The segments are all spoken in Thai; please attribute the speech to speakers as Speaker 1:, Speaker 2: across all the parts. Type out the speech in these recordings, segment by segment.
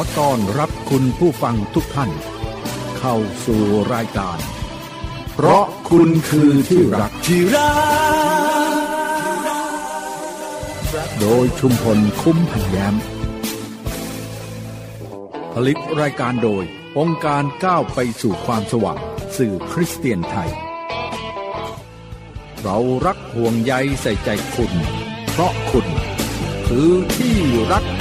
Speaker 1: ต้อนรับคุณผู้ฟังทุกท่านเข้าสู่รายการเพราะคุณคือที่รักโดยชุมพลคุ้มพันแย้มผลิตรายการโดยองค์การก้าวไปสู่ความสว่างสื่อคริสเตียนไทยเรารักห่วงใยใส่ใจคุณเพราะคุณคือที่รัก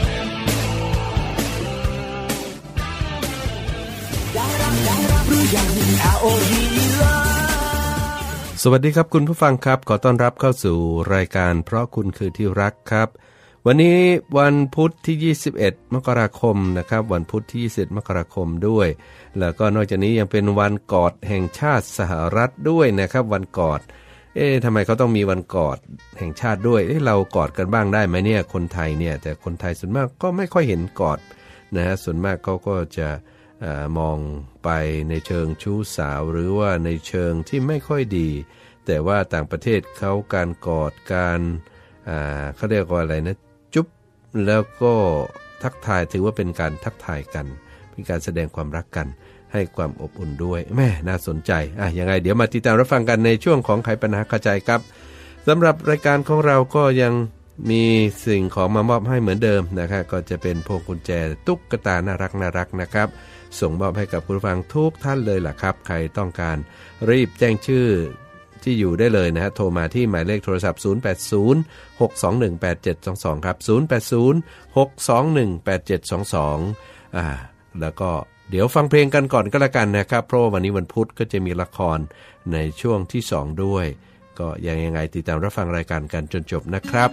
Speaker 2: สวัสดีครับคุณผู้ฟังครับขอต้อนรับเข้าสู่รายการเพราะคุณคือที่รักครับวันนี้วันพุธที่21มกราคมนะครับวันพุธที่21มกราคมด้วยแล้วก็นอกจากนี้ยังเป็นวันกอดแห่งชาติสหรัฐด้วยนะครับวันกอดทำไมเขาต้องมีวันกอดแห่งชาติด้วยเรากอดกันบ้างได้ไหมเนี่ยคนไทยเนี่ยแต่คนไทยส่วนมากก็ไม่ค่อยเห็นกอดนะฮะส่วนมากเขาก็จะมองไปในเชิงชู้สาวหรือว่าในเชิงที่ไม่ค่อยดีแต่ว่าต่างประเทศเขาการกอดการเขาเรียกว่าอะไรนะจุ๊บแล้วก็ทักทายถือว่าเป็นการทักทายกันเป็นการแสดงความรักกันให้ความอบอุ่นด้วยแม่น่าสนใจยังไงเดี๋ยวมาติดตามรับฟังกันในช่วงของไขปัญหาคาใจครับสำหรับรายการของเราก็ยังมีสิ่งของมามอบให้เหมือนเดิมนะครับก็จะเป็นพวงกุญแจตุ๊กตาน่ารักน่ารักนะครับส่งมอบให้กับผู้ฟังทุกท่านเลยล่ะครับใครต้องการรีบแจ้งชื่อที่อยู่ได้เลยนะฮะโทรมาที่หมายเลขโทรศัพท์0806218722ครับ0806218722แล้วก็เดี๋ยวฟังเพลงกันก่อนก็แล้วกันนะครับเพราะวันนี้วันพุธก็จะมีละครในช่วงที่2ด้วยก็ยังไงติดตามรับฟังรายการกันจนจบนะครับ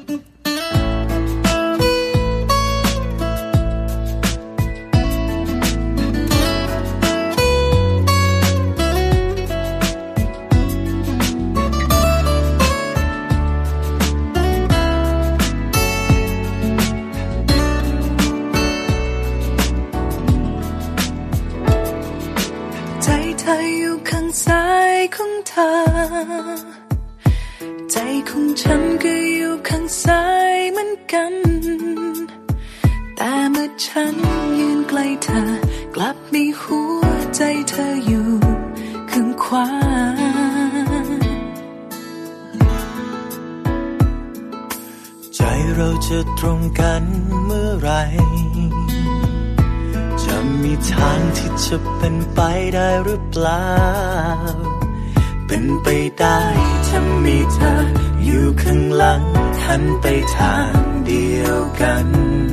Speaker 3: ใจของฉันก็อยู่ข้างซ้ายเหมือนกันแต่เมื่อฉันยืนใกล้เธอกลับมีหัวใจเธออยู่ข้างขวา
Speaker 4: ใจเราจะตรงกันเมื่อไรจะมีทางที่จะเป็นไปได้หรือเปล่าเป็นไปได้ถ้ามีเธออยู่ข้างหลังหันไปทางเดียวกัน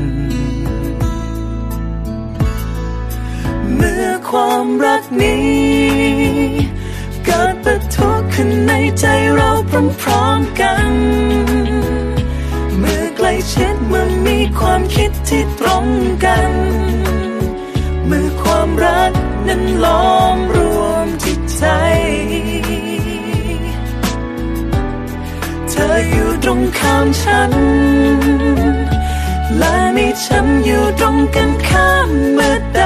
Speaker 4: เมื่อความรักนี้เกิดปะทุขึ้นในใจเราพร้อมๆกันเมื่อใกล้ชิดเมื่อมีความคิดที่ตรงกันเมื่อความรักนั้นล้อมรวมจิตใจเธออยู่ตรงข้ามฉันและมีฉันอยู่ตรงกันข้ามเมื่อใด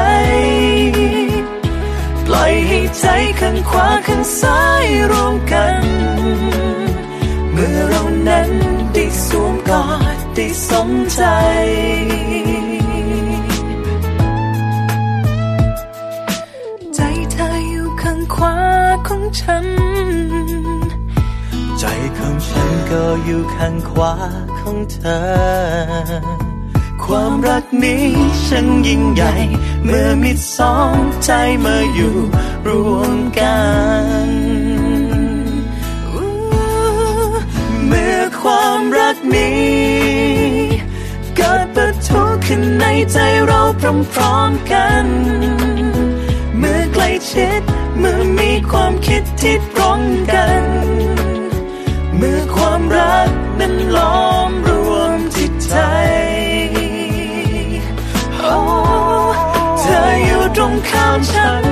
Speaker 4: ปล่อยให้ใจข้างขวาข้างซ้ายรวมกันเมื่อเรานั้นได้สวมกอดได้สมใจใจเธออยู่ข้างขวาของฉันใจของฉันก็อยู่ข้างขวาของเธอความรักนี้ช่างยิ่งใหญ่เมื่อมีสองใจมาอยู่รวมกันเมื่อความรักนี้เกิดปะทุขึ้นในใจเราพร้อมๆกันเมื่อใกล้ชิดเมื่อมีความคิดที่ตรงกันเมื่อความรักนั้นล้อมรวมจิตใจเธออยู่ตรงข้ามฉัน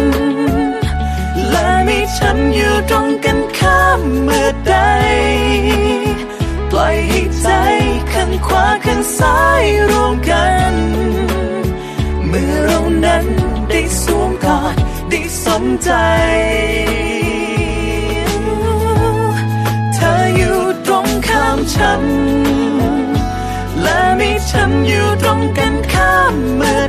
Speaker 4: และมีฉันอยู่ตรงกันข้ามเมื่อใดปล่อยให้ใจข้างขวาข้างซ้ายรวมกันเมื่อเรานั้นได้สวมกอดได้สมใจเธออยู่ตรงข้ามฉันและมีฉันอยู่ตรงกันข้ามเมื่อ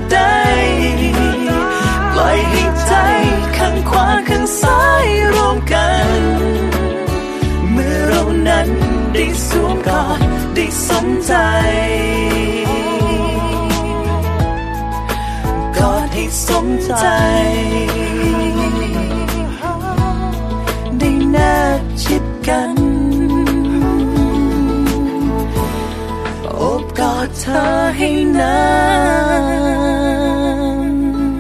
Speaker 4: สายรวมกันเมื่อเรานั้นได้สวมกอดได้สมใจกอดให้สมใจได้แนบชิดกันโอบกอดเธอให้นาน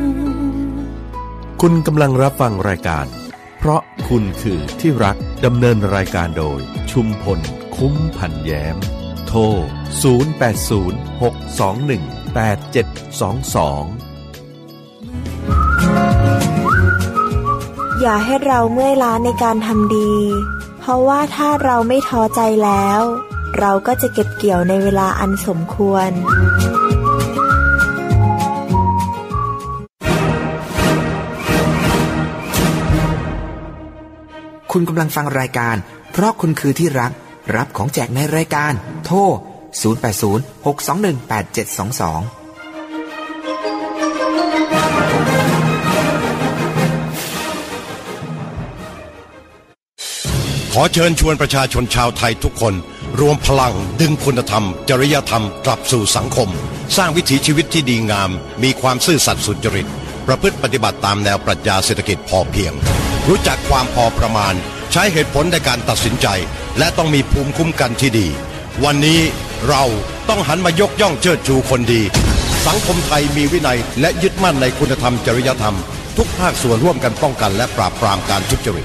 Speaker 2: คุณกำลังรับฟังรายการเพราะคุณคือที่รักดำเนินรายการโดยชุมพลคุ้มพันแย้มโทร0806218722
Speaker 5: อย่าให้เราเมื่อยล้าในการทำดีเพราะว่าถ้าเราไม่ท้อใจแล้วเราก็จะเก็บเกี่ยวในเวลาอันสมควร
Speaker 6: คุณกำลังฟังรายการเพราะคุณคือที่รักรับของแจกในรายการโทร0806218722
Speaker 7: ขอเชิญชวนประชาชนชาวไทยทุกคนรวมพลังดึงคุณธรรมจริยธรรมกลับสู่สังคมสร้างวิถีชีวิตที่ดีงามมีความซื่อสัตย์สุจริตประพฤติปฏิบัติตามแนวปรัชญาเศรษฐกิจพอเพียงรู้จักความพอประมาณใช้เหตุผลในการตัดสินใจและต้องมีภูมิคุ้มกันที่ดีวันนี้เราต้องหันมายกย่องเชิดชูคนดีสังคมไทยมีวินัยและยึดมั่นในคุณธรรมจริยธรรมทุกภาคส่วนร่วมกันป้องกันและปราบปรามการทุจริต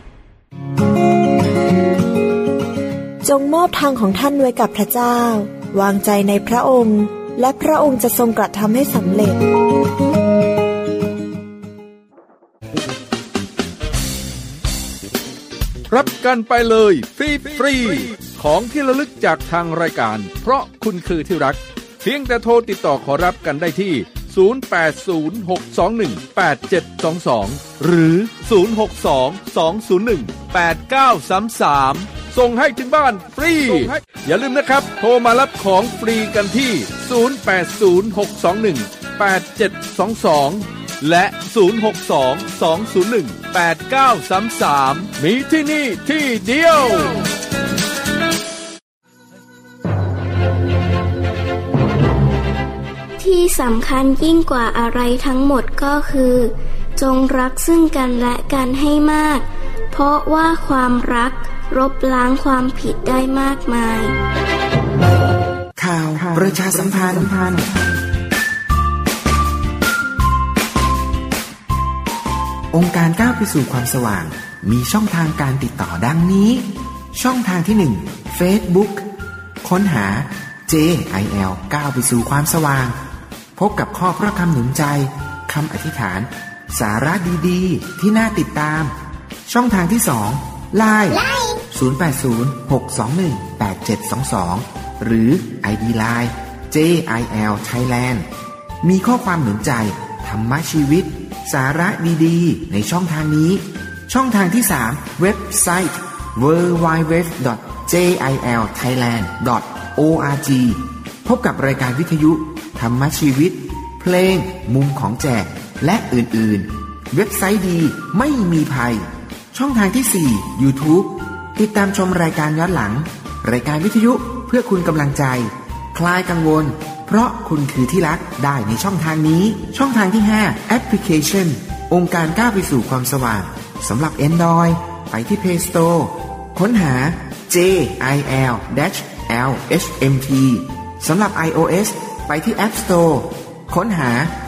Speaker 5: จงมอบทางของท่านไว้กับพระเจ้าวางใจในพระองค์และพระองค์จะทรงกระทำให้สำเร็จ
Speaker 1: รับกันไปเลยฟรีของที่ระลึกจากทางรายการเพราะคุณคือที่รักเพียงแต่โทรติดต่อขอรับกันได้ที่0806218722หรือ0622018933ส่งให้ถึงบ้านฟรีอย่าลืมนะครับโทรมารับของฟรีกันที่0806218722และ0622018933มีที่นี่ที่เดียว
Speaker 8: ที่สำคัญยิ่งกว่าอะไรทั้งหมดก็คือจงรักซึ่งกันและกันให้มากเพราะว่าความรักลบล้างความผิดได้มากมาย
Speaker 6: ข่าวประชาสัมพันธ์องค์การก้าวไปสู่ความสว่างมีช่องทางการติดต่อดังนี้ช่องทางที่1 Facebook ค้นหา JIL ก้าวไปสู่ความสว่างพบกับข้อพระคำหนุนใจคำอธิษฐานสาระดีๆที่น่าติดตามช่องทางที่2 LINE 0806218722หรือ ID LINE JIL Thailand มีข้อความหนุนใจธรรมะชีวิตสาระดีๆในช่องทางนี้ช่องทางที่3เว็บไซต์ www.jilthailand.org พบกับรายการวิทยุธรรมะชีวิตเพลงมุมของแจกและอื่นๆเว็บไซต์ดีไม่มีภัยช่องทางที่4 YouTube ติดตามชมรายการย้อนหลังรายการวิทยุเพื่อคุณกำลังใจคลายกังวลเพราะคุณคือที่รักได้ในช่องทางนี้ช่องทางที่5แอปพลิเคชันองค์การก้าวไปสู่ความสว่างสำหรับ Android ไปที่ Play Store ค้นหา JIL-LHMT สำหรับ iOS ไปที่ App Store ค้นหา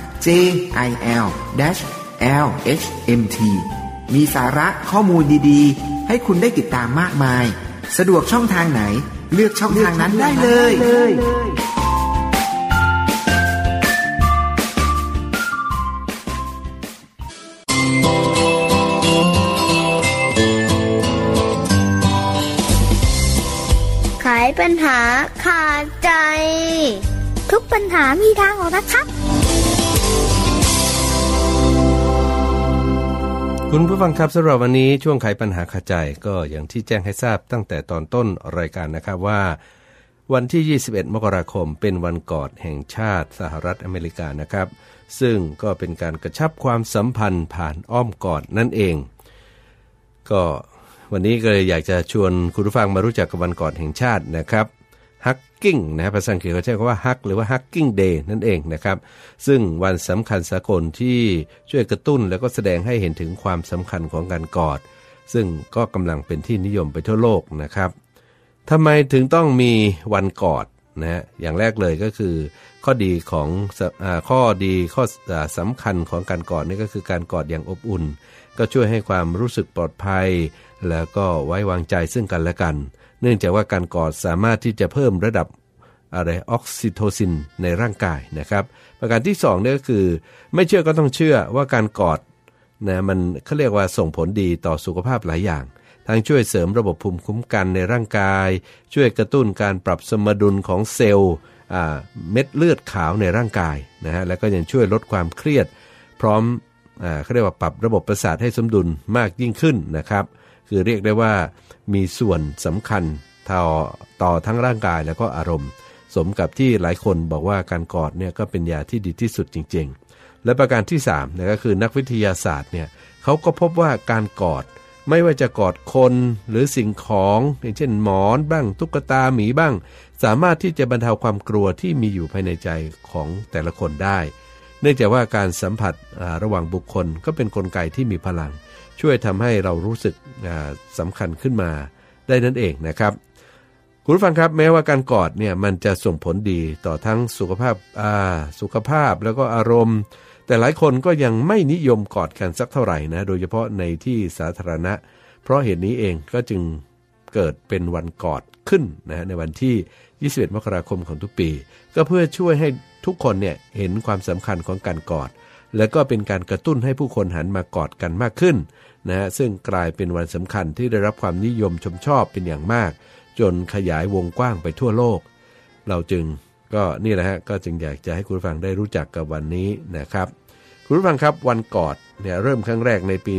Speaker 6: JIL-LHMT มีสาระข้อมูลดีๆให้คุณได้ติดตามมากมายสะดวกช่องทางไหนเลือกช่องทางนั้นได้เลย
Speaker 9: ไขปัญหาขาดใจทุกปัญหามีทางออกนะครับ
Speaker 2: คุณผู้ฟังครับสำหรับวันนี้ช่วงไขปัญหาคาใจก็อย่างที่แจ้งให้ทราบตั้งแต่ตอนต้นรายการนะครับว่าวันที่21มกราคมเป็นวันกอดแห่งชาติสหรัฐอเมริกานะครับซึ่งก็เป็นการกระชับความสัมพันธ์ผ่านอ้อมกอดนั่นเองก็วันนี้ก็เลยอยากจะชวนคุณผู้ฟังมารู้จักกับวันกอดแห่งชาตินะครับHugging นะภาษาอังกฤษเขาใช้คำว่า Hug หรือว่า Hugging Day นั่นเองนะครับซึ่งวันสำคัญสากลที่ช่วยกระตุ้นแล้วก็แสดงให้เห็นถึงความสำคัญของการกอดซึ่งก็กำลังเป็นที่นิยมไปทั่วโลกนะครับทำไมถึงต้องมีวันกอดนะอย่างแรกเลยก็คือข้อดีสำคัญของการกอดนี่ก็คือการกอดอย่างอบอุ่นก็ช่วยให้ความรู้สึกปลอดภัยแล้วก็ไว้วางใจซึ่งกันและกันเนื่องจากว่าการกอดสามารถที่จะเพิ่มระดับออกซิโทซินในร่างกายนะครับประการที่2นี่ก็คือไม่เชื่อก็ต้องเชื่อว่าการกอดนะมันเขาเรียกว่าส่งผลดีต่อสุขภาพหลายอย่างทั้งช่วยเสริมระบบภูมิคุ้มกันในร่างกายช่วยกระตุ้นการปรับสมดุลของเซลล์เม็ดเลือดขาวในร่างกายนะฮะแล้วก็ยังช่วยลดความเครียดพร้อมเขาเรียกว่าปรับระบบประสาทให้สมดุลมากยิ่งขึ้นนะครับคือเรียกได้ว่ามีส่วนสำคัญต่อทั้งร่างกายแล้วก็อารมณ์สมกับที่หลายคนบอกว่าการกอดเนี่ยก็เป็นยาที่ดีที่สุดจริงๆและประการที่3เนี่ยก็คือนักวิทยาศาสตร์เนี่ยเขาก็พบว่าการกอดไม่ว่าจะกอดคนหรือสิ่งของอย่างเช่นหมอนบ้างตุ๊กตาหมีบ้างสามารถที่จะบรรเทาความกลัวที่มีอยู่ภายในใจของแต่ละคนได้เนื่องจากว่าการสัมผัสระหว่างบุคคลก็เป็นกลไกที่มีพลังช่วยทำให้เรารู้สึกสำคัญขึ้นมาได้นั่นเองนะครับคุณผู้ฟังครับแม้ว่าการกอดเนี่ยมันจะส่งผลดีต่อทั้งสุขภาพแล้วก็อารมณ์แต่หลายคนก็ยังไม่นิยมกอดกันสักเท่าไหร่นะโดยเฉพาะในที่สาธารณะเพราะเหตุนี้เองก็จึงเกิดเป็นวันกอดขึ้นนะในวันที่21มกราคมของทุกปีก็เพื่อช่วยให้ทุกคนเนี่ยเห็นความสำคัญของการกอดและก็เป็นการกระตุ้นให้ผู้คนหันมากอดกันมากขึ้นนะซึ่งกลายเป็นวันสำคัญที่ได้รับความนิยมชมชอบเป็นอย่างมากจนขยายวงกว้างไปทั่วโลกเราจึงก็นี่แหละฮะก็จึงอยากจะให้คุณผู้ฟังได้รู้จักกับวันนี้นะครับคุณผู้ฟังครับวันกอดเนี่ยเริ่มครั้งแรกในปี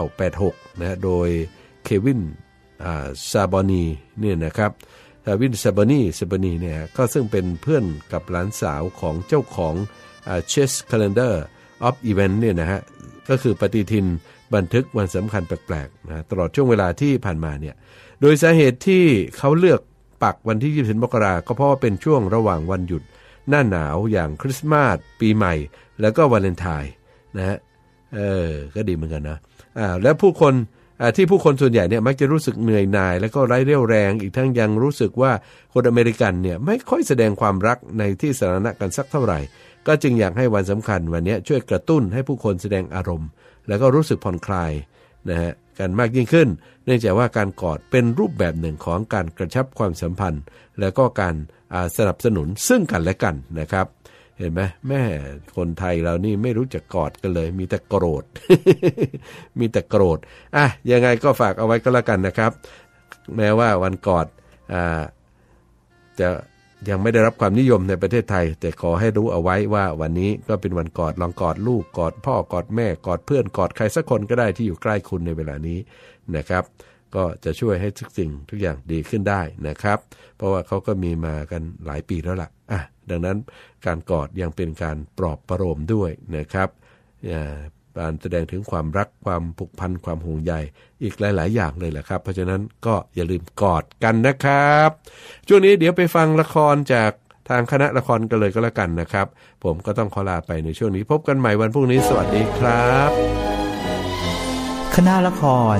Speaker 2: 1986นะโดยเควินซาบอนีเนี่ยนะครับวินซาบอนีเนี่ยก็ซึ่งเป็นเพื่อนกับหลานสาวของเจ้าของChess Calendar of Event เนี่ยนะฮะก็คือปฏิทินบันทึกวันสำคัญแปลกๆนะตลอดช่วงเวลาที่ผ่านมาเนี่ยโดยสาเหตุที่เขาเลือกปักวันที่20มกราคมก็เพราะว่าเป็นช่วงระหว่างวันหยุดหน้าหนาวอย่างคริสต์มาสปีใหม่แล้วก็วาเลนไทน์นะฮะก็ดีเหมือนกันนะแล้วผู้คนส่วนใหญ่เนี่ยมักจะรู้สึกเหนื่อยหน่ายแล้วก็ไร้เรี่ยวแรงอีกทั้งยังรู้สึกว่าคนอเมริกันเนี่ยไม่ค่อยแสดงความรักในที่สาธารณะกันสักเท่าไหร่ก็จึงอยากให้วันสำคัญวันนี้ช่วยกระตุ้นให้ผู้คนแสดงอารมณ์แล้วก็รู้สึกผ่อนคลายนะฮะกันมากยิ่งขึ้นเนื่องจากว่าการกอดเป็นรูปแบบหนึ่งของการกระชับความสัมพันธ์แล้วก็การสนับสนุนซึ่งกันและกันนะครับเห็นไหมแม่คนไทยเรานี่ไม่รู้จักกอดกันเลยมีแต่โกรธ มีแต่โกรธยังไงก็ฝากเอาไว้ก็แล้วกันนะครับแม้ว่าวันกอดจะยังไม่ได้รับความนิยมในประเทศไทยแต่ขอให้รู้เอาไว้ว่าวันนี้ก็เป็นวันกอดลองกอดลูกกอดพ่อกอดแม่กอดเพื่อนกอดใครสักคนก็ได้ที่อยู่ใกล้คุณในเวลานี้นะครับก็จะช่วยให้ทุกสิ่งทุกอย่างดีขึ้นได้นะครับเพราะว่าเขาก็มีมากันหลายปีแล้วล่ะดังนั้นการกอดยังเป็นการปลอบประโลมด้วยนะครับการแสดงถึงความรักความผูกพันความห่วงใยอีกหลายๆอย่างเลยแหละครับเพราะฉะนั้นก็อย่าลืมกอดกันนะครับช่วงนี้เดี๋ยวไปฟังละครจากทางคณะละครกันเลยก็แล้วกันนะครับผมก็ต้องขอลาไปในช่วงนี้พบกันใหม่วันพรุ่งนี้สวัสดีครับ
Speaker 10: คณะละคร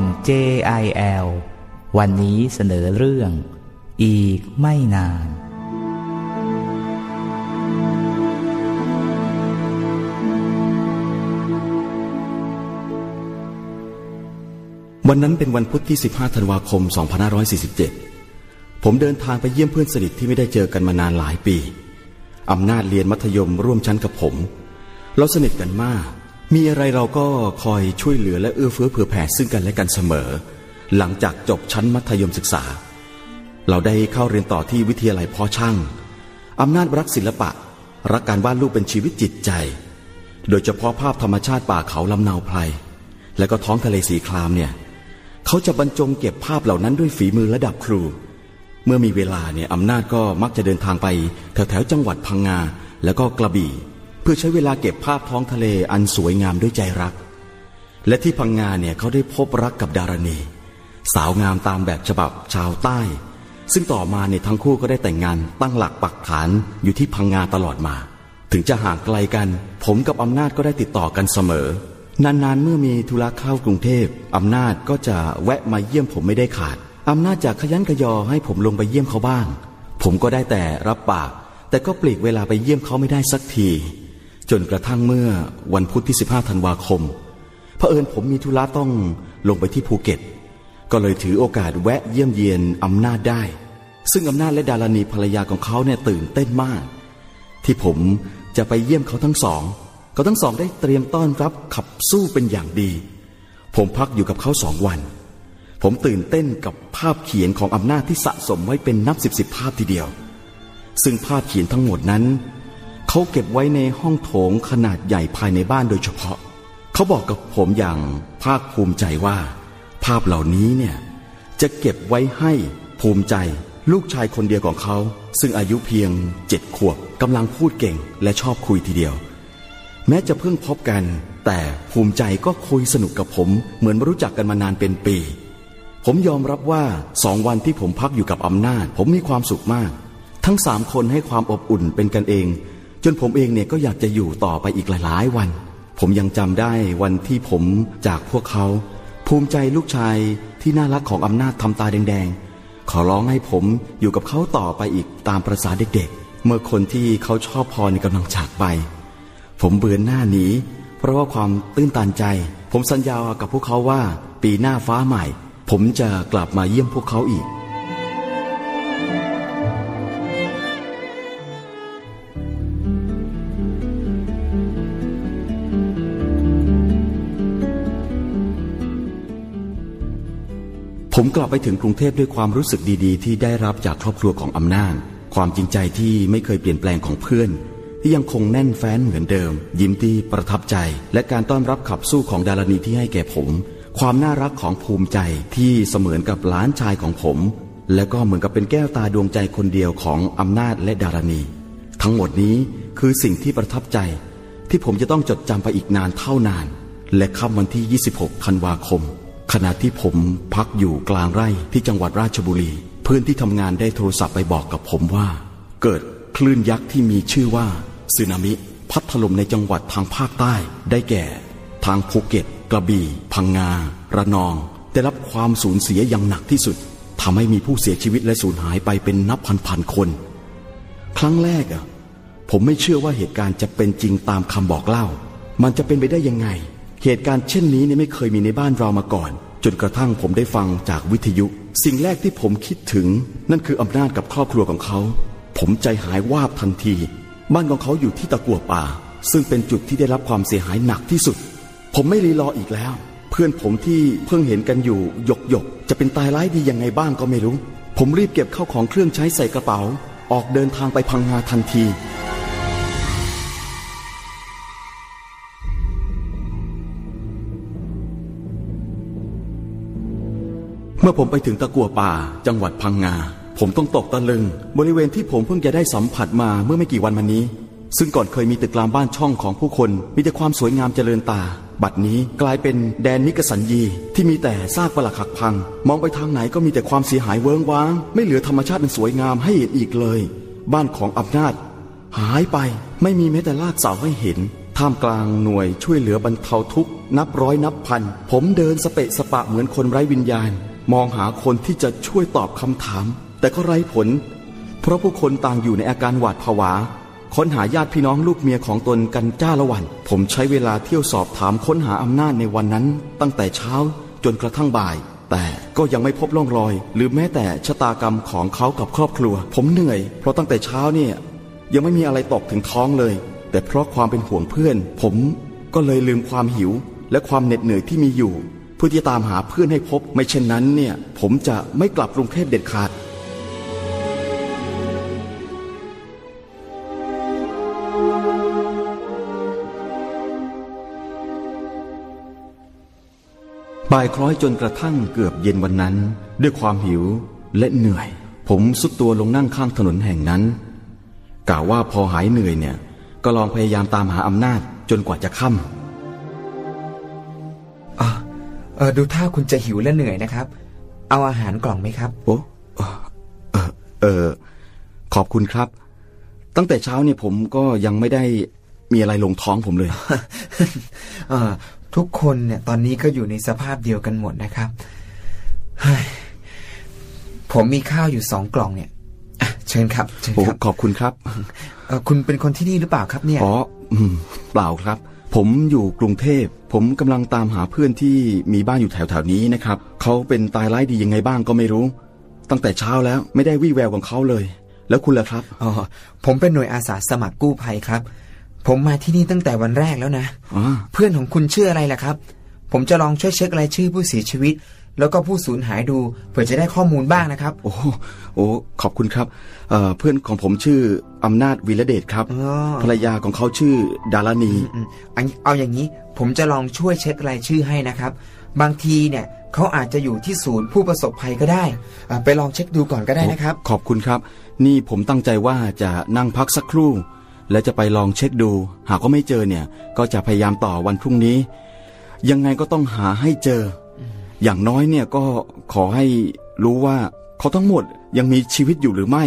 Speaker 10: JIL วันนี้เสนอเรื่องอีกไม่นาน
Speaker 11: วันนั้นเป็นวันพุธที่15ธันวาคม2547ผมเดินทางไปเยี่ยมเพื่อนสนิทที่ไม่ได้เจอกันมานานหลายปีอำนาจเรียนมัธยมร่วมชั้นกับผมเราสนิทกันมากมีอะไรเราก็คอยช่วยเหลือและเอื้อเฟื้อเผื่อแผ่ซึ่งกันและกันเสมอหลังจากจบชั้นมัธยมศึกษาเราได้เข้าเรียนต่อที่วิทยาลัยเพาะช่างอำนาจรักศิลปะรักการวาดรูปเป็นชีวิตจิตใจโดยเฉพาะภาพธรรมชาติป่าเขาลำนาวไพรและก็ท้องทะเลสีครามเนี่ยเขาจะบรรจงเก็บภาพเหล่านั้นด้วยฝีมือระดับครูเมื่อมีเวลาเนี่ยอำนาจก็มักจะเดินทางไปแถวจังหวัดพังงาแล้วก็กระบี่เพื่อใช้เวลาเก็บภาพท้องทะเลอันสวยงามด้วยใจรักและที่พังงาเนี่ยเขาได้พบรักกับดารณีสาวงามตามแบบฉบับชาวใต้ซึ่งต่อมาเนี่ยทั้งคู่ก็ได้แต่งงานตั้งหลักปักฐานอยู่ที่พังงาตลอดมาถึงจะห่างไกลกันผมกับอำนาจก็ได้ติดต่อกันเสมอนานๆเมื่อมีธุระเข้ากรุงเทพอำนาจก็จะแวะมาเยี่ยมผมไม่ได้ขาดอำนาจจะขยันขยอให้ผมลงไปเยี่ยมเขาบ้างผมก็ได้แต่รับปากแต่ก็ปลีกเวลาไปเยี่ยมเขาไม่ได้สักทีจนกระทั่งเมื่อวันพุธที่15ธันวาคมเผอิญผมมีธุระต้องลงไปที่ภูเก็ตก็เลยถือโอกาสแวะเยี่ยมเยียนอำนาจได้ซึ่งอำนาจและดารณีภรรยาของเขาเนี่ยตื่นเต้นมากที่ผมจะไปเยี่ยมเขาทั้งสองเขาทั้งสองได้เตรียมต้อนรับขับสู้เป็นอย่างดีผมพักอยู่กับเขา2 วันผมตื่นเต้นกับภาพเขียนของอำนาจที่สะสมไว้เป็นนับ10ภาพทีเดียวซึ่งภาพเขียนทั้งหมดนั้นเขาเก็บไว้ในห้องโถงขนาดใหญ่ภายในบ้านโดยเฉพาะเขาบอกกับผมอย่างภาคภูมิใจว่าภาพเหล่านี้เนี่ยจะเก็บไว้ให้ภูมิใจลูกชายคนเดียวของเขาซึ่งอายุเพียง7 ขวบกำลังพูดเก่งและชอบคุยทีเดียวแม้จะเพิ่งพบกันแต่ภูมิใจก็คุยสนุกกับผมเหมือนรู้จักกันมานานเป็นปีผมยอมรับว่า2 วันที่ผมพักอยู่กับอำนาจผมมีความสุขมากทั้ง3 คนให้ความอบอุ่นเป็นกันเองจนผมเองเนี่ยก็อยากจะอยู่ต่อไปอีกหลายๆวันผมยังจำได้วันที่ผมจากพวกเขาภูมิใจลูกชายที่น่ารักของอำนาจทำตาแดงๆขอร้องให้ผมอยู่กับเขาต่อไปอีกตามประสาเด็กๆเมื่อคนที่เขาชอบพอในกำลังจากไปผมเบือนหน้าหนีเพราะว่าความตื้นตันใจผมสัญญากับพวกเขาว่าปีหน้าฟ้าใหม่ผมจะกลับมาเยี่ยมพวกเขาอีกผมกลับไปถึงกรุงเทพด้วยความรู้สึกดีๆที่ได้รับจากครอบครัวของอำนาจความจริงใจที่ไม่เคยเปลี่ยนแปลงของเพื่อนที่ยังคงแน่นแฟ้นเหมือนเดิมยิ้มที่ประทับใจและการต้อนรับขับสู้ของดารณีที่ให้แก่ผมความน่ารักของภูมิใจที่เสมือนกับหลานชายของผมและก็เหมือนกับเป็นแก้วตาดวงใจคนเดียวของอำนาจและดารณีทั้งหมดนี้คือสิ่งที่ประทับใจที่ผมจะต้องจดจำไปอีกนานเท่านานและค่ำวันที่26ธันวาคมขณะที่ผมพักอยู่กลางไร่ที่จังหวัดราชบุรีเพื่อนที่ทำงานได้โทรศัพท์ไปบอกกับผมว่าเกิดคลื่นยักษ์ที่มีชื่อว่าสึนามิพัดถล่มในจังหวัดทางภาคใต้ได้แก่ทางภูเก็ตกระบี่พังงาระนองได้รับความสูญเสียอย่างหนักที่สุดทำให้มีผู้เสียชีวิตและสูญหายไปเป็นนับพันๆคนครั้งแรกผมไม่เชื่อว่าเหตุการณ์จะเป็นจริงตามคำบอกเล่ามันจะเป็นไปได้ยังไงเหตุการณ์เช่นนี้ไม่เคยมีในบ้านเรามาก่อนจนกระทั่งผมได้ฟังจากวิทยุสิ่งแรกที่ผมคิดถึงนั่นคืออำนาจกับครอบครัวของเขาผมใจหายวาบทันทีบ้านของเขาอยู่ที่ตะกั่วป่าซึ่งเป็นจุดที่ได้รับความเสียหายหนักที่สุดผมไม่รีรออีกแล้วเพื่อนผมที่เพิ่งเห็นกันอยู่หยกจะเป็นตายร้ายดียังไงบ้างก็ไม่รู้ผมรีบเก็บเข้าของเครื่องใช้ใส่กระเป๋าออกเดินทางไปพังงาทันทีเมื่อผมไปถึงตะกั่วป่าจังหวัดพังงาผมต้องตกตะลึงบริเวณที่ผมเพิ่งจะได้สัมผัสมาเมื่อไม่กี่วันมานี้ซึ่งก่อนเคยมีตึกรามบ้านช่องของผู้คนมีแต่ความสวยงามเจริญตาบัดนี้กลายเป็นแดนนิกสัญญีที่มีแต่ซากปรักหักพังมองไปทางไหนก็มีแต่ความเสียหายเวิ้งว้างไม่เหลือธรรมชาติอันสวยงามให้เห็นอีกเลยบ้านของอำนาจหายไปไม่มีแม้แต่รากเสาให้เห็นท่ามกลางหน่วยช่วยเหลือบรรเทาทุกข์นับร้อยนับพันผมเดินสเปะสปะเหมือนคนไร้วิญญาณมองหาคนที่จะช่วยตอบคำถามแต่ก็ไร้ผลเพราะผู้คนต่างอยู่ในอาการหวาดผวาค้นหาญาติพี่น้องลูกเมียของตนกันจ้าละวันผมใช้เวลาเที่ยวสอบถามค้นหาอำนาจในวันนั้นตั้งแต่เช้าจนกระทั่งบ่ายแต่ก็ยังไม่พบร่องรอยหรือแม้แต่ชะตากรรมของเขากับครอบครัวผมเหนื่อยเพราะตั้งแต่เช้าเนี่ยยังไม่มีอะไรตกถึงท้องเลยแต่เพราะความเป็นห่วงเพื่อนผมก็เลยลืมความหิวและความเหน็ดเหนื่อยที่มีอยู่เพื่อที่จะตามหาเพื่อนให้พบไม่เช่นนั้นเนี่ยผมจะไม่กลับกรุงเทพเด็ดขาดบ่ายคล้อยจนกระทั่งเกือบเย็นวันนั้นด้วยความหิวและเหนื่อยผมสุดตัวลงนั่งข้างถนนแห่งนั้นกล่าวว่าพอหายเหนื่อยเนี่ยก็ลองพยายามตามหาอำนาจจนกว่าจะค่ำ
Speaker 6: ดูท่าคุณจะหิวและเหนื่อยนะครับเอาอาหารกล่องไหมครับ
Speaker 11: โอ้ขอบคุณครับตั้งแต่เช้าเนี่ยผมก็ยังไม่ได้มีอะไรลงท้องผมเลย
Speaker 6: ทุกคนเนี่ยตอนนี้ก็อยู่ในสภาพเดียวกันหมดนะครับผมมีข้าวอยู่2 กล่องเนี่ยเชิญครับเชิญครับ
Speaker 11: ขอบคุณครับ
Speaker 6: คุณเป็นคนที่นี่หรือเปล่าครับเนี่ย
Speaker 11: เปล่าครับผมอยู่กรุงเทพผมกำลังตามหาเพื่อนที่มีบ้านอยู่แถวๆนี้นะครับเขาเป็นตายร้ายดียังไงบ้างก็ไม่รู้ตั้งแต่เช้าแล้วไม่ได้วี่แววของเขาเลยแล้วคุณล่ะครับ
Speaker 6: ผมเป็นหน่วยอาสาสมัครกู้ภัยครับผมมาที่นี่ตั้งแต่วันแรกแล้วนะเพื่อนของคุณชื่ออะไรล่ะครับผมจะลองช่วยเช็ครายชื่อผู้เสียชีวิตแล้วก็ผู้สูญหายดูเผื่อจะได้ข้อมูลบ้างนะครับ
Speaker 11: โอ้ขอบคุณครับเพื่อนของผมชื่ออำนาจวีระเดชครับภรรยาของเขาชื่อดารณี
Speaker 6: เอาอย่างนี้ผมจะลองช่วยเช็ครายชื่อให้นะครับบางทีเนี่ยเขาอาจจะอยู่ที่ศูนย์ผู้ประสบภัยก็ได้ไปลองเช็คดูก่อนก็ได้นะครับ
Speaker 11: ขอบคุณครับนี่ผมตั้งใจว่าจะนั่งพักสักครู่และจะไปลองเช็คดูหากว่าไม่เจอเนี่ยก็จะพยายามต่อวันพรุ่งนี้ยังไงก็ต้องหาให้เจออย่างน้อยเนี่ยก็ขอให้รู้ว่าเขาทั้งหมดยังมีชีวิตอยู่หรือไม่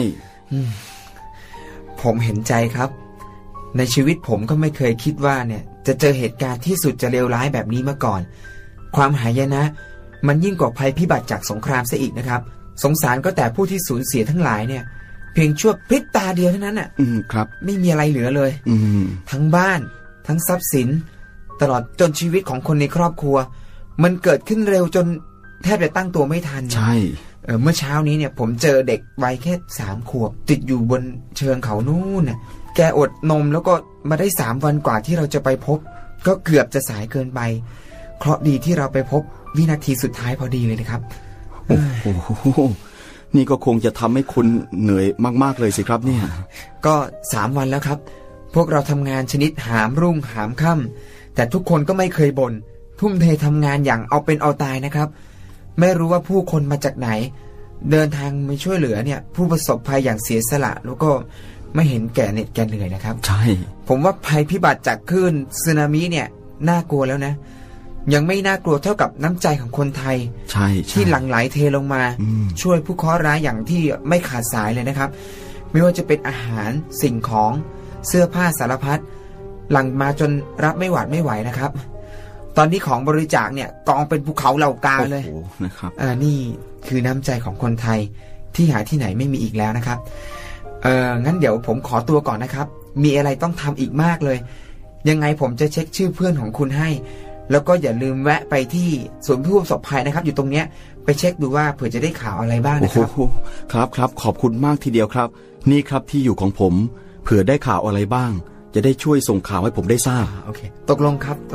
Speaker 6: ผมเห็นใจครับในชีวิตผมก็ไม่เคยคิดว่าเนี่ยจะเจอเหตุการณ์ที่สุดจะเลวร้ายแบบนี้มาก่อนความหายนะมันยิ่งกว่าภัยพิบัติจากสงครามซะอีกนะครับสงสารก็แต่ผู้ที่สูญเสียทั้งหลายเนี่ยเพียงชั่วพริบตาเดียวเท่านั้นน่ะ
Speaker 11: ครับ
Speaker 6: ไม่มีอะไรเหลือเลยทั้งบ้านทั้งทรัพย์สินตลอดจนชีวิตของคนในครอบครัวมันเกิดขึ้นเร็วจนแทบจะตั้งตัวไม่ทัน
Speaker 11: ใช่
Speaker 6: เมื่อเช้านี้เนี่ยผมเจอเด็กวัยแค่3 ขวบติดอยู่บนเชิงเขานู่นน่ะแกอดนมแล้วก็มาได้3 วันกว่าที่เราจะไปพบก็เกือบจะสายเกินไปเคราะห์ดีที่เราไปพบวินาทีสุดท้ายพอดีเลยนะครับ
Speaker 11: โอ้โหนี่ก็คงจะทำให้คุณเหนื่อยมากๆเลยสิครับเนี่ย
Speaker 6: ก็3 วันแล้วครับพวกเราทำงานชนิดหามรุ่งหามค่ำแต่ทุกคนก็ไม่เคยบ่นทุ่มเททำงานอย่างเอาเป็นเอาตายนะครับไม่รู้ว่าผู้คนมาจากไหนเดินทางมาช่วยเหลือเนี่ยผู้ประสบภัยอย่างเสียสละแล้วก็ไม่เห็นแก่เหน็ดแก่เหนื่อยนะครับ
Speaker 11: ใช่
Speaker 6: ผมว่าภัยพิบัติจากคลื่นสึนามิเนี่ยน่ากลัวแล้วนะยังไม่น่ากลัวเท่ากับน้ำใจของคนไทย
Speaker 11: ใช่
Speaker 6: ที่หลั่งไหลเทลงมาช่วยผู้เคราะห์ร้ายอย่างที่ไม่ขาดสายเลยนะครับไม่ว่าจะเป็นอาหารสิ่งของเสื้อผ้าสารพัดหลั่งมาจนรับไม่หวาดไม่ไหวนะครับตอนนี้ของบริจาคเนี่ยกองเป็นภูเขาเหล่ากาเลย
Speaker 11: นะครับ
Speaker 6: นี่คือน้ำใจของคนไทยที่หาที่ไหนไม่มีอีกแล้วนะครับงั้นเดี๋ยวผมขอตัวก่อนนะครับมีอะไรต้องทำอีกมากเลยยังไงผมจะเช็คชื่อเพื่อนของคุณให้แล้วก็อย่าลืมแวะไปที่ศูนย์ผู้ประสบภัยนะครับอยู่ตรงเนี้ยไปเช็คดูว่าเผื่อจะได้ข่าวอะไรบ้างนะครับ
Speaker 11: ครับขอบคุณมากทีเดียวครับนี่ครับที่อยู่ของผมเผื่อได้ข่าวอะไรบ้างจะได้ช่วยส่งข่าวให้ผมได้ทราบ
Speaker 6: โอเคตกลงครับ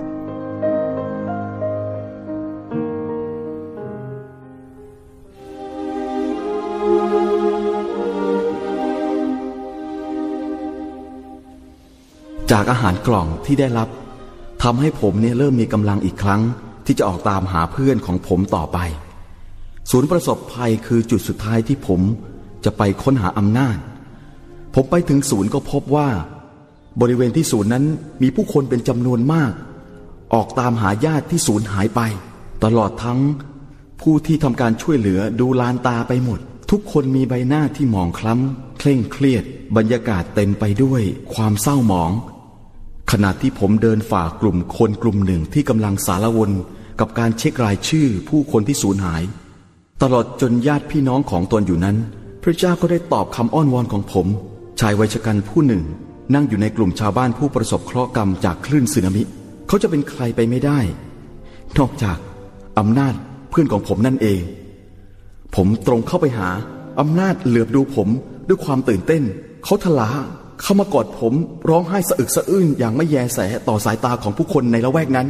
Speaker 11: จากอาหารกล่องที่ได้รับทำให้ผมเนี่ยเริ่มมีกำลังอีกครั้งที่จะออกตามหาเพื่อนของผมต่อไปศูนย์ประสบภัยคือจุดสุดท้ายที่ผมจะไปค้นหาอำนาจผมไปถึงศูนย์ก็พบว่าบริเวณที่ศูนย์นั้นมีผู้คนเป็นจำนวนมากออกตามหาญาติที่สูญหายไปตลอดทั้งผู้ที่ทำการช่วยเหลือดูลานตาไปหมดทุกคนมีใบหน้าที่หมองคล้ำเคร่งเครียดบรรยากาศเต็มไปด้วยความเศร้าหมองขณะที่ผมเดินฝ่ากลุ่มคนกลุ่มหนึ่งที่กำลังสารวนกับการเช็ครายชื่อผู้คนที่สูญหายตลอดจนญาติพี่น้องของตนอยู่นั้นพระเจ้าก็ได้ตอบคำอ้อนวอนของผมชายวัยชกันผู้หนึ่งนั่งอยู่ในกลุ่มชาวบ้านผู้ประสบเคราะห์กรรมจากคลื่นสึนามิเขาจะเป็นใครไปไม่ได้นอกจากอำนาจเพื่อนของผมนั่นเองผมตรงเข้าไปหาอำนาจเหลือบดูผมด้วยความตื่นเต้นเขาทลาเข้ามากอดผมร้องไห้สะอึกสะอื้นอย่างไม่แยแสต่อสายตาของผู้คนในละแวกนั้น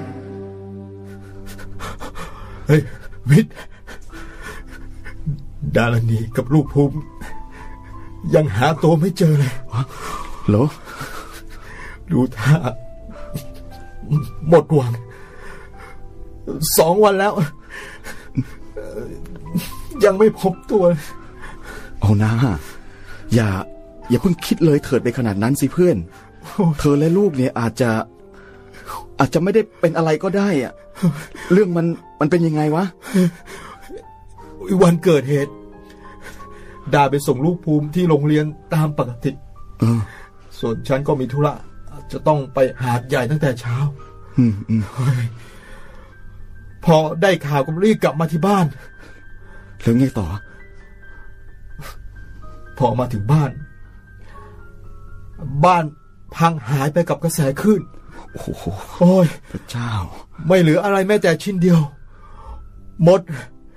Speaker 12: เฮ้ยวิทย์ดารณีกับลูกภูมิยังหาตัวไม่เจอเลย
Speaker 11: เหรอ
Speaker 12: ดูท่าหมดหวัง2 วันแล้วยังไม่พบตัว
Speaker 11: เอานะอย่าเพิ่งคิดเลยเถิดไปขนาดนั้นสิเพื่อนเธอและลูกเนี่ยอาจจะอาจจะไม่ได้เป็นอะไรก็ได้อะเรื่องมันเป็นยังไงวะ
Speaker 12: วันเกิดเหตุดาไปส่งลูกภูมิที่โรงเรียนตามปกติส่วนฉันก็มีธุระจะต้องไปหาดใหญ่ตั้งแต่เช้าพอได้ข่าวก็รีบกลับมาที่บ้าน
Speaker 11: แล้วไงต่อ
Speaker 12: พอมาถึงบ้านพังหายไปกับกระแสคลื่นโอ้ย
Speaker 11: พระเจ้า
Speaker 12: ไม่เหลืออะไรแม้แต่ชิ้นเดียวหมด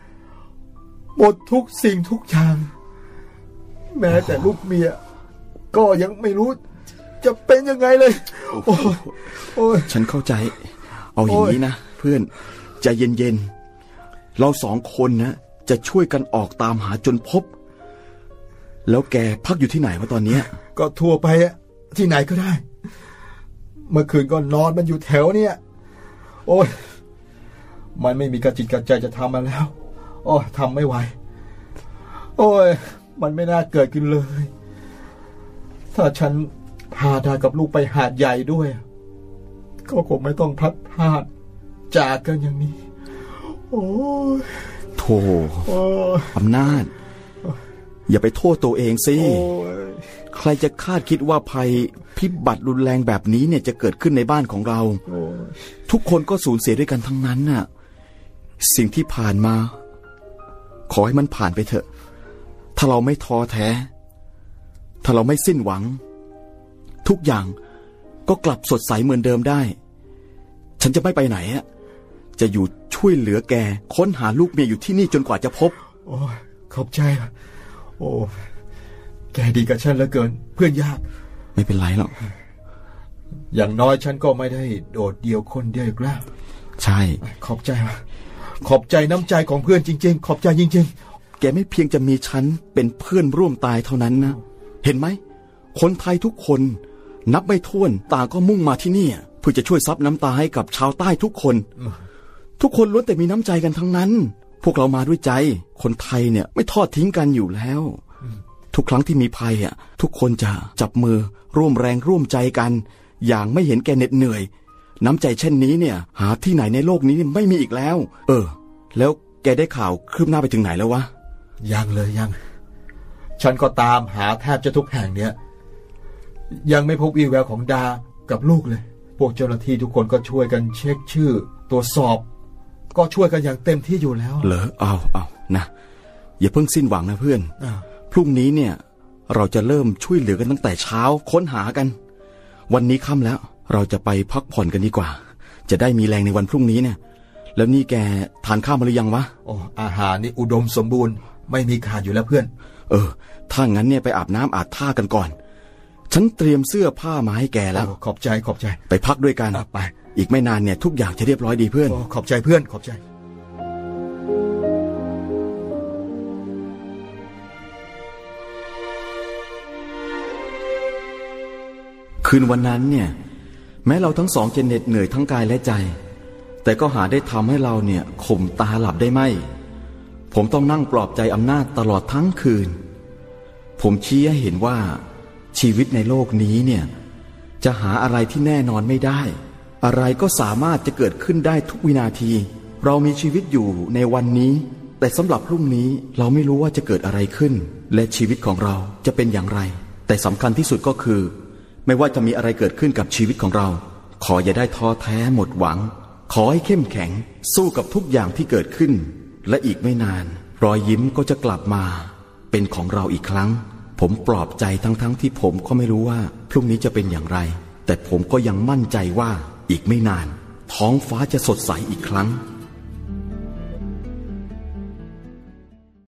Speaker 12: ทุกสิ่งทุกอย่างแม้แต่ลูกเมียก็ยังไม่รู้จะเป็นยังไงเลย
Speaker 11: โอ้ยฉันเข้าใจเอาอย่างนี้นะเพื่อนใจเย็นๆเรา2 คนนะจะช่วยกันออกตามหาจนพบแล้วแกพักอยู่ที่ไหนวะตอนนี้
Speaker 12: ก็ทั่วไปที่ไหนก็ได้เมื่อคืนก็นอนมันอยู่แถวเนี้ยโอ้ยมันไม่มีกระจิตกระใจจะทำมาแล้วโอ้ทำไม่ไหวโอ้ยมันไม่น่าเกิดขึ้นเลยถ้าฉันพาดากับลูกไปหาดใหญ่ด้วยก็คงไม่ต้องพลัดพรากจากกันอย่างนี้โอ้ย
Speaker 11: โธ่อำนาจอย่าไปโทษตัวเองสิใครจะคาดคิดว่าภัยพิบัติรุนแรงแบบนี้เนี่ยจะเกิดขึ้นในบ้านของเราทุกคนก็สูญเสียด้วยกันทั้งนั้นน่ะสิ่งที่ผ่านมาขอให้มันผ่านไปเถอะถ้าเราไม่ท้อแท้ถ้าเราไม่สิ้นหวังทุกอย่างก็กลับสดใสเหมือนเดิมได้ฉันจะไม่ไปไหนอ่ะจะอยู่ช่วยเหลือแกค้นหาลูกเมียอยู่ที่นี่จนกว่าจะพบ
Speaker 12: โอ้ขอบใจโอ้แกดีกับฉันเหลือเกินเพื่อนยาก
Speaker 11: ไม่เป็นไรหรอก
Speaker 12: อย่างน้อยฉันก็ไม่ได้โดดเดี่ยวคนเดียวอีกแล้ว
Speaker 11: ใช่
Speaker 12: ขอบใจน้ำใจของเพื่อนจริงๆขอบใจจริง
Speaker 11: ๆแกไม่เพียงจะมีฉันเป็นเพื่อนร่วมตายเท่านั้นนะเห็นไหมคนไทยทุกคนนับไม่ถ้วนต่างก็มุ่งมาที่นี่เพื่อจะช่วยซับน้ำตาให้กับชาวใต้ทุกคนล้วนแต่มีน้ำใจกันทั้งนั้นพวกเรามาด้วยใจคนไทยเนี่ยไม่ทอดทิ้งกันอยู่แล้วทุกครั้งที่มีภัยทุกคนจะจับมือร่วมแรงร่วมใจกันอย่างไม่เห็นแก่เหน็ดเหนื่อยน้ำใจเช่นนี้เนี่ยหาที่ไหนในโลกนี้ไม่มีอีกแล้วแล้วแกได้ข่าวคืบหน้าไปถึงไหนแล้ววะ
Speaker 12: ยังเลยฉันก็ตามหาแทบจะทุกแห่งเนี่ยยังไม่พบวี่แววของดากับลูกเลยพวกเจ้าหน้าที่ทุกคนก็ช่วยกันเช็คชื่อตรวจสอบก็ช่วยกันอย่างเต็มที่อยู่แล้ว
Speaker 11: เหรอเอานะอย่าเพิ่งสิ้นหวังนะเพื่อนพรุ่งนี้เนี่ยเราจะเริ่มช่วยเหลือกันตั้งแต่เช้าค้นหากันวันนี้ค่ำแล้วเราจะไปพักผ่อนกันดีกว่าจะได้มีแรงในวันพรุ่งนี้เนี่ยแล้วนี่แกทานข้าวมาหรือยังวะ
Speaker 12: อาหารนี่อุดมสมบูรณ์ไม่มีขาดอยู่แล้วเพื่อน
Speaker 11: ถ้างั้นเนี่ยไปอาบน้ำอาบท่ากันก่อนฉันเตรียมเสื้อผ้ามาให้แกแล้ว
Speaker 12: ขอบใจ
Speaker 11: ไปพักด้วยกัน
Speaker 12: ไป
Speaker 11: อีกไม่นานเนี่ยทุกอย่างจะเรียบร้อยดีเพื่อน
Speaker 12: ขอบใจเพื่อนขอบใจ
Speaker 11: คืนวันนั้นเนี่ยแม้เราทั้งสองจะเหน็ดเหนื่อยทั้งกายและใจแต่ก็หาได้ทำให้เราเนี่ยข่มตาหลับได้ไหมผมต้องนั่งปลอบใจอำนาจตลอดทั้งคืนผมชี้ให้เห็นว่าชีวิตในโลกนี้เนี่ยจะหาอะไรที่แน่นอนไม่ได้อะไรก็สามารถจะเกิดขึ้นได้ทุกวินาทีเรามีชีวิตอยู่ในวันนี้แต่สำหรับพรุ่งนี้เราไม่รู้ว่าจะเกิดอะไรขึ้นและชีวิตของเราจะเป็นอย่างไรแต่สำคัญที่สุดก็คือไม่ว่าจะมีอะไรเกิดขึ้นกับชีวิตของเราขออย่าได้ท้อแท้หมดหวังขอให้เข้มแข็งสู้กับทุกอย่างที่เกิดขึ้นและอีกไม่นานรอยยิ้มก็จะกลับมาเป็นของเราอีกครั้งผมปลอบใจทั้งที่ผมก็ไม่รู้ว่าพรุ่งนี้จะเป็นอย่างไรแต่ผมก็ยังมั่นใจว่าอีกไม่นานท้องฟ้าจะสดใสอีกครั้ง